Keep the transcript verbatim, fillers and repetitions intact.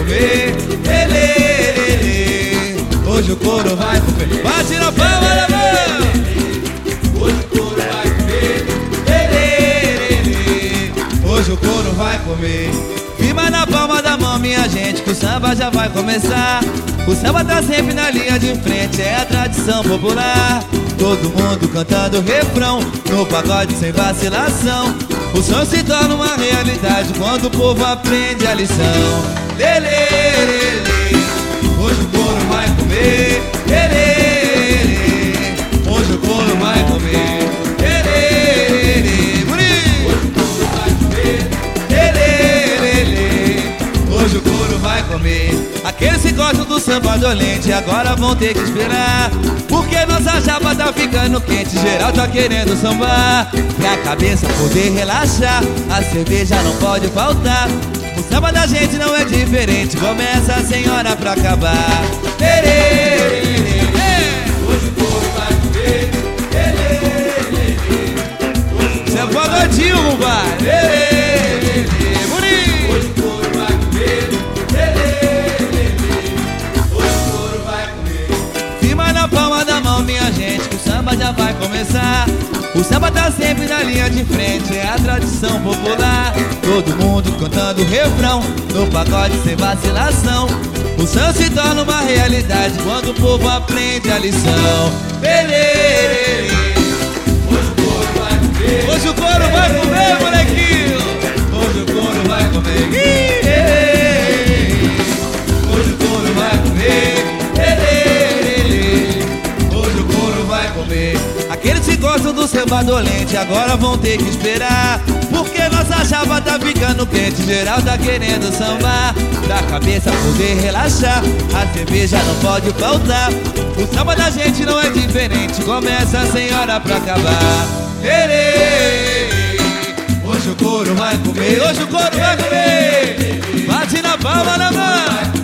comer. Ele, ele, hoje o couro vai comer. Bate na palma da mão. Hoje o couro vai comer. Ele, ele, hoje o couro vai comer. Firma na palma da mão, minha gente, que o samba já vai começar. O samba tá sempre na linha de frente, é a tradição popular. Todo mundo cantando refrão, no pagode sem vacilação. O som se torna uma realidade quando o povo aprende a lição. Lelê, lelê, hoje o couro vai comer. Lelê, lelê, hoje o couro vai comer. Lelê, lelê, bonito. Hoje o couro vai comer. Lelê, lelê, hoje o couro vai comer. Aqueles que gostam do samba dolente agora vão ter que esperar, porque nossa chapa tá ficando quente, geral tá querendo sambar. Pra cabeça poder relaxar, a cerveja não pode faltar. O samba da gente não é diferente, começa a senhora pra acabar. Lelê, hoje o povo vai comer. Lelê, isso é pagodinho, compadre. Lelê, bonito. Hoje o couro vai comer. Lelê, hoje o couro vai comer. Firma na palma da mão, minha gente, que o samba já vai começar. O samba tá sempre na linha de frente, é a tradição popular. Todo mundo cantando refrão, no pagode sem vacilação. O samba se torna uma realidade quando o povo aprende a lição. Belê, hoje o couro vai comer. Hoje o couro vai comer, molequinho. Hoje o couro vai comer. Hoje o couro vai comer. Hoje o couro vai comer. Aqueles que gostam do samba dolente agora vão ter que esperar, porque nossa chapa tá ficando quente, geral tá querendo sambar. Pra cabeça poder relaxar, a cerveja não pode faltar. O samba da gente não é diferente, começa a senhora pra acabar. Ele, hoje o couro vai comer. Hoje o couro vai comer. Bate na palma da mão.